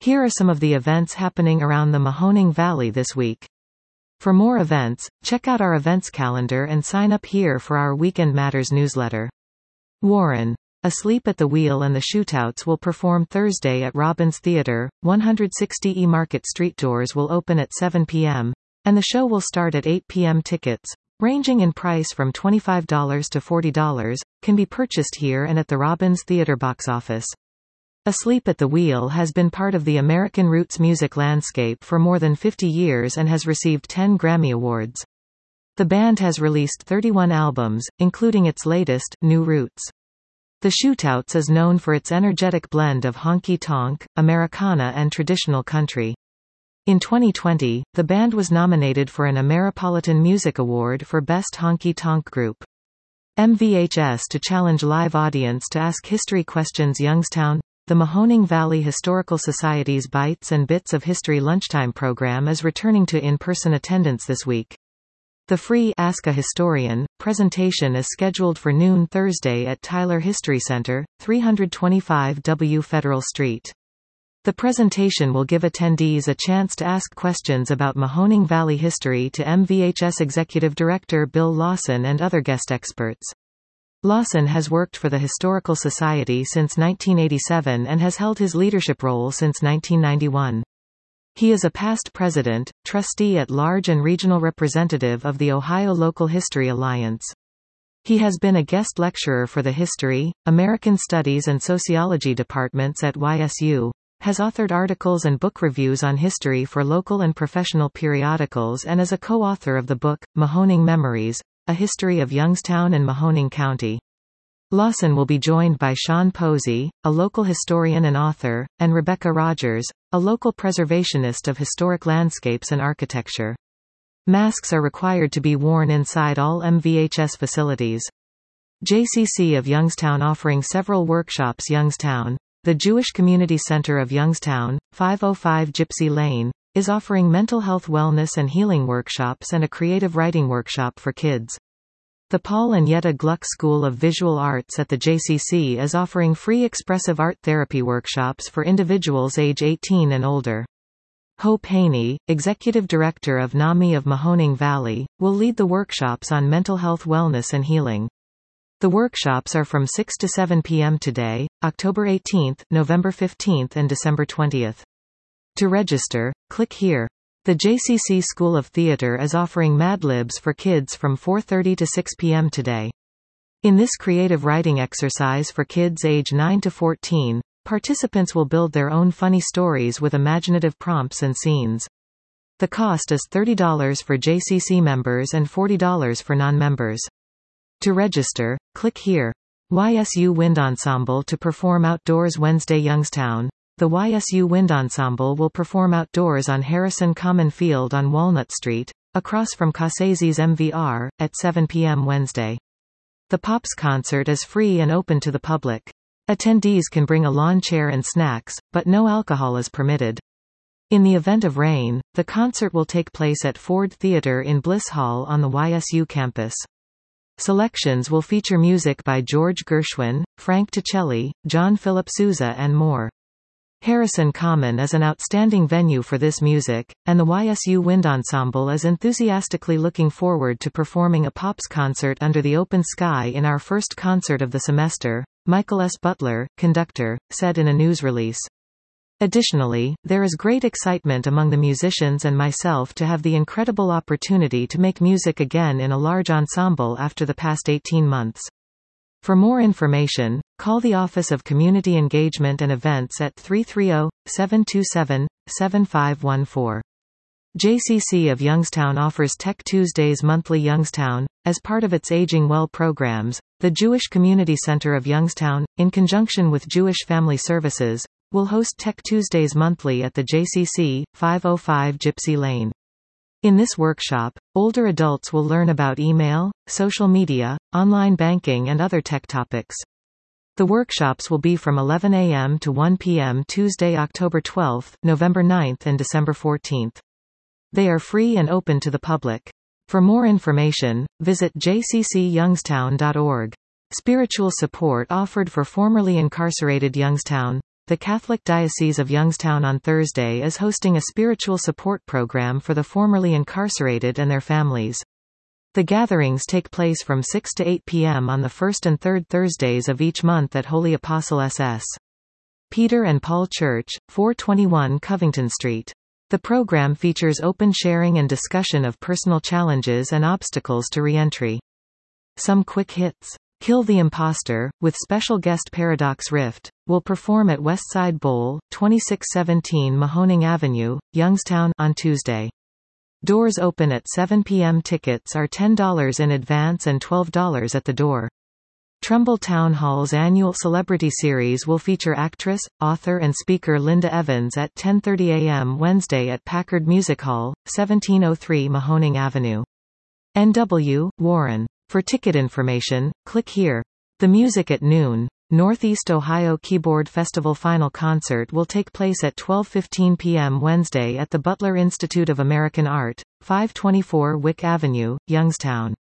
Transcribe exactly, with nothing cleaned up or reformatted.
Here are some of the events happening around the Mahoning Valley this week. For more events, check out our events calendar and sign up here for our Weekend Matters newsletter. Warren. Asleep at the Wheel and the Shootouts will perform Thursday at Robbins Theatre, one sixty E Market Street. Doors will open at seven p m, and the show will start at eight p m Tickets, ranging in price from twenty-five dollars to forty dollars, can be purchased here and at the Robbins Theatre box office. Asleep at the Wheel has been part of the American roots music landscape for more than fifty years and has received ten Grammy Awards. The band has released thirty-one albums, including its latest, New Roots. The Shootouts is known for its energetic blend of honky-tonk, Americana and traditional country. In twenty twenty, the band was nominated for an Ameripolitan Music Award for Best Honky-Tonk Group. M V H S to challenge live audience to ask history questions. Youngstown. The Mahoning Valley Historical Society's Bites and Bits of History lunchtime program is returning to in-person attendance this week. The free Ask a Historian presentation is scheduled for noon Thursday at Tyler History Center, three twenty-five W Federal Street. The presentation will give attendees a chance to ask questions about Mahoning Valley history to M V H S Executive Director Bill Lawson and other guest experts. Lawson has worked for the Historical Society since nineteen eighty-seven and has held his leadership role since nineteen ninety-one. He is a past president, trustee at large and regional representative of the Ohio Local History Alliance. He has been a guest lecturer for the History, American Studies and Sociology departments at Y S U, has authored articles and book reviews on history for local and professional periodicals and is a co-author of the book, Mahoning Memories, A History of Youngstown and Mahoning County. Lawson will be joined by Sean Posey, a local historian and author, and Rebecca Rogers, a local preservationist of historic landscapes and architecture. Masks are required to be worn inside all M V H S facilities. J C C of Youngstown offering several workshops. Youngstown. The Jewish Community Center of Youngstown, five oh five Gypsy Lane, is offering mental health wellness and healing workshops and a creative writing workshop for kids. The Paul and Yetta Gluck School of Visual Arts at the J C C is offering free expressive art therapy workshops for individuals age eighteen and older. Hope Haney, Executive Director of NAMI of Mahoning Valley, will lead the workshops on mental health wellness and healing. The workshops are from six to seven p m today, October eighteenth, November fifteenth and December twentieth. To register, click here. The J C C School of Theatre is offering Mad Libs for kids from four thirty to six p m today. In this creative writing exercise for kids age nine to fourteen, participants will build their own funny stories with imaginative prompts and scenes. The cost is thirty dollars for J C C members and forty dollars for non-members. To register, click here. Y S U Wind Ensemble to perform outdoors Wednesday. Youngstown. The Y S U Wind Ensemble will perform outdoors on Harrison Common Field on Walnut Street, across from Casasi's M V R, at seven p m Wednesday. The Pops concert is free and open to the public. Attendees can bring a lawn chair and snacks, but no alcohol is permitted. In the event of rain, the concert will take place at Ford Theatre in Bliss Hall on the Y S U campus. Selections will feature music by George Gershwin, Frank Ticelli, John Philip Sousa and more. Harrison Common is an outstanding venue for this music, and the Y S U Wind Ensemble is enthusiastically looking forward to performing a Pops concert under the open sky in our first concert of the semester, Michael S. Butler, conductor, said in a news release. Additionally, there is great excitement among the musicians and myself to have the incredible opportunity to make music again in a large ensemble after the past eighteen months. For more information, call the Office of Community Engagement and Events at three three zero, seven two seven, seven five one four. J C C of Youngstown offers Tech Tuesdays monthly. Youngstown, as part of its Aging Well programs, the Jewish Community Center of Youngstown, in conjunction with Jewish Family Services, will host Tech Tuesdays monthly at the J C C, five oh five Gypsy Lane. In this workshop, older adults will learn about email, social media, online banking and other tech topics. The workshops will be from eleven a m to one p m Tuesday, October twelfth, November ninth and December fourteenth. They are free and open to the public. For more information, visit j c c youngstown dot org. Spiritual support offered for formerly incarcerated Youngstown. the Catholic Diocese of Youngstown on Thursday is hosting a spiritual support program for the formerly incarcerated and their families. The gatherings take place from six to eight p m on the first and third Thursdays of each month at Holy Apostle S S Peter and Paul Church, four twenty-one Covington Street. The program features open sharing and discussion of personal challenges and obstacles to reentry. Some quick hits. Kill the Imposter, with special guest Paradox Rift, will perform at Westside Bowl, twenty-six seventeen Mahoning Avenue, Youngstown, on Tuesday. Doors open at seven p m Tickets are ten dollars in advance and twelve dollars at the door. Trumbull Town Hall's annual Celebrity Series will feature actress, author and speaker Linda Evans at ten thirty a m Wednesday at Packard Music Hall, seventeen oh three Mahoning Avenue. N W, Warren. For ticket information, click here. The Music at Noon, Northeast Ohio Keyboard Festival final concert will take place at twelve fifteen p m Wednesday at the Butler Institute of American Art, five twenty-four Wick Avenue, Youngstown.